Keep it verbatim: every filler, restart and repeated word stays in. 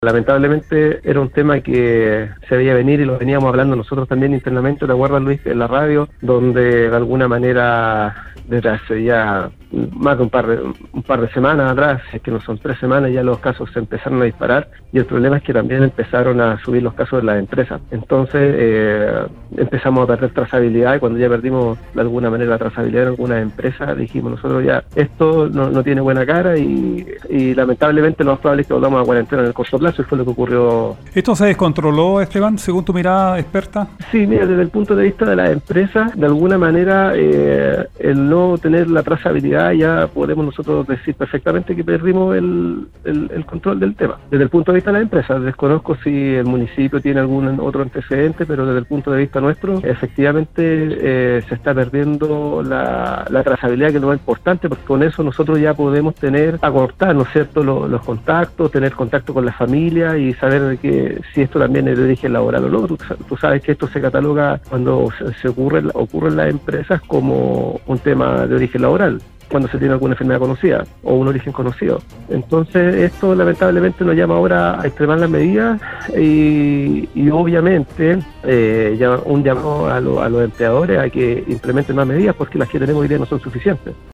Lamentablemente era un tema que se veía venir y lo veníamos hablando nosotros también internamente, ¿te acuerdas, Luis?, en la radio, donde de alguna manera desde hace ya más de un par de, un par de semanas atrás, es que no son tres semanas, ya los casos se empezaron a disparar y el problema es que también empezaron a subir los casos de las empresas. Entonces eh, empezamos a perder trazabilidad y cuando ya perdimos de alguna manera la trazabilidad en algunas empresas, dijimos nosotros ya, esto no, no tiene buena cara y, y lamentablemente lo más probable es que volvamos a cuarentena en el corto plazo y fue lo que ocurrió. ¿Esto se descontroló, Esteban, según tu mirada experta? Sí, mira, desde el punto de vista de las empresas, de alguna manera eh, el no tener la trazabilidad ya podemos nosotros decir perfectamente que perdimos el, el, el control del tema. Desde el punto de vista de las empresas, desconozco si el municipio tiene algún otro antecedente, pero desde el punto de vista nuestro, efectivamente eh, se está perdiendo la, la trazabilidad, que es lo más importante, porque con eso nosotros ya podemos tener, acortar, ¿no es cierto?, los, los contactos, tener contacto con la familia y saber de que si esto también es de origen laboral o no. Tú, tú sabes que esto se cataloga cuando se, se ocurre, ocurre en las empresas como un tema de origen laboral, cuando se tiene alguna enfermedad conocida o un origen conocido. Entonces esto lamentablemente nos llama ahora a extremar las medidas y, y obviamente eh, ya un llamado a, lo, a los empleadores a que implementen más medidas porque las que tenemos hoy día no son suficientes.